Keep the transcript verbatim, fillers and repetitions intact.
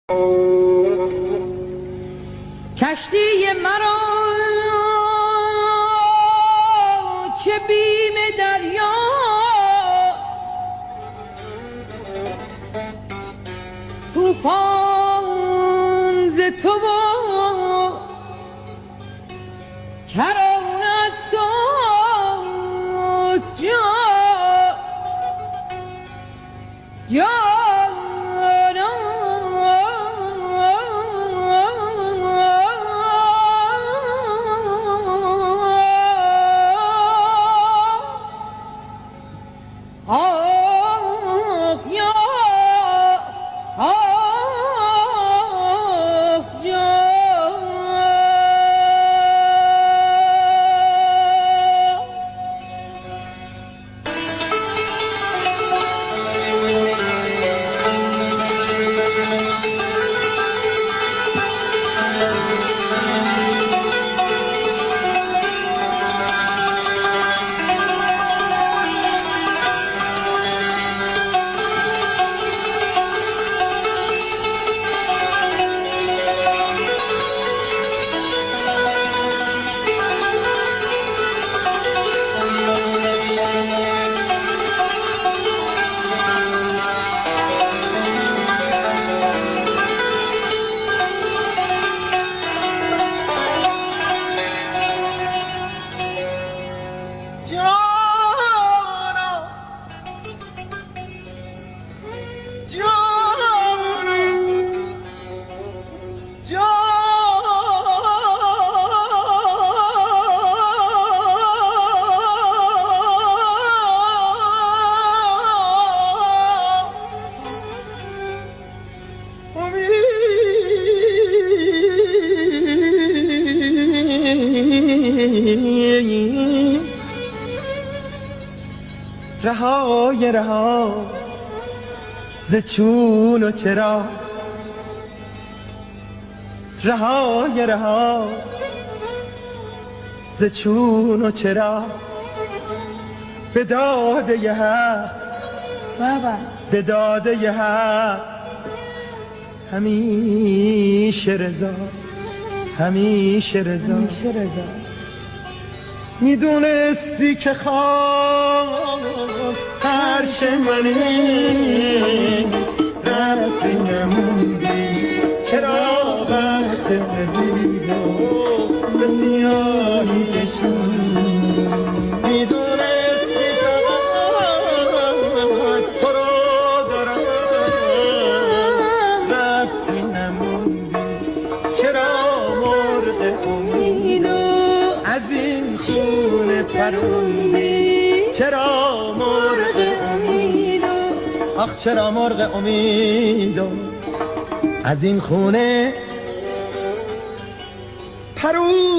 کشتی مرا چه بیم دریا، طوفان ز تو و کران است و جا جا رهای رها ز چون و چرا، رهای رها ز چون و چرا، به داده حق به داده حق همیشه رضا همیشه رضا همیشه رضا. میدونستی که خواست هرچ منی رفتی نموندی، چرا وقت ندید و به سیاهی کشوندی. میدونستی فقط تو رو دارم رفتی نموندی، چرا مرغ امید از این خونه پروندی، چرا مرغ امید آخ چرا مرغ امید از این خونه پروندی.